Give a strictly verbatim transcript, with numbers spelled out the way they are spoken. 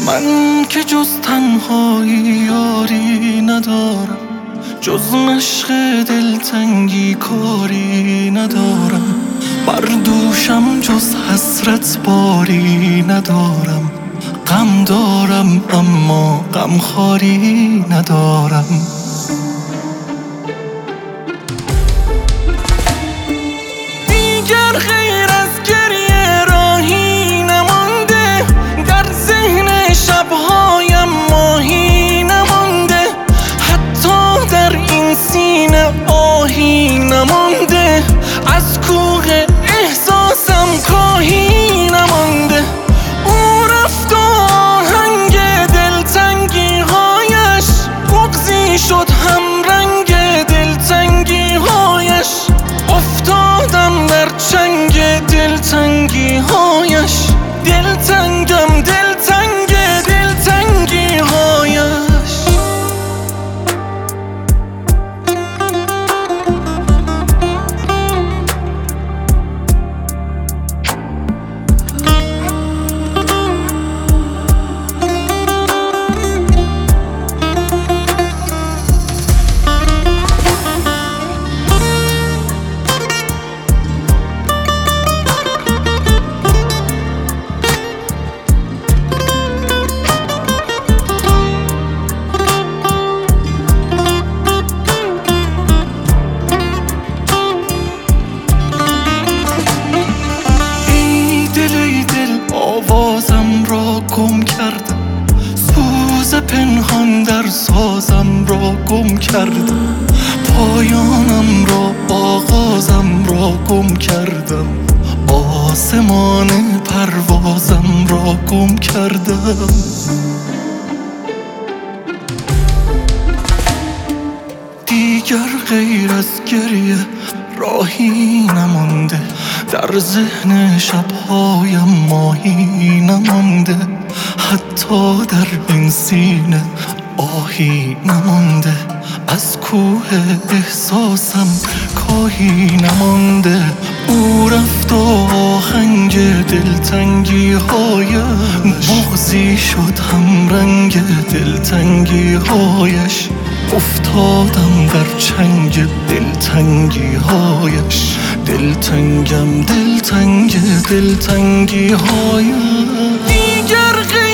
من که جز تنهایی یاری ندارم، جز مشق دلتنگی کاری ندارم. بر دوشم جز حسرت باری ندارم. غم دارم اما غم خواری ندارم. دیگر غیر از گریه راهی نمانده، در ذهن شبهایم ماهی نمانده، حتی در این سینه آهی نمانده، از کوه احساسم کاهی نمانده. او رفت و آهنگ دلتنگی هایش بغضی شد هم رنگ دلتنگی هایش. افتادم در چنگ دلتنگی هایش، دلتنگم دلتنگ دلتنگی هایش. آوازم را گم کردم، سوز پنهان در سازم را گم کردم، پایانم را آغازم را گم کردم، آسمان پروازم را گم کردم. دیگر غیر از گریه راهی نمانده، در ذهن شبهایم ماهی نمانده، حتی در این سینه آهی نمانده، از کوه احساسم کاهی نمانده. او رفت و آهنگ دلتنگی هایم بغضی شد هم رنگ دلتنگی هایش. افتادم در چنگ دلتنگی هایش، دلتنگم دلتنگ دلتنگی هایش. دیگر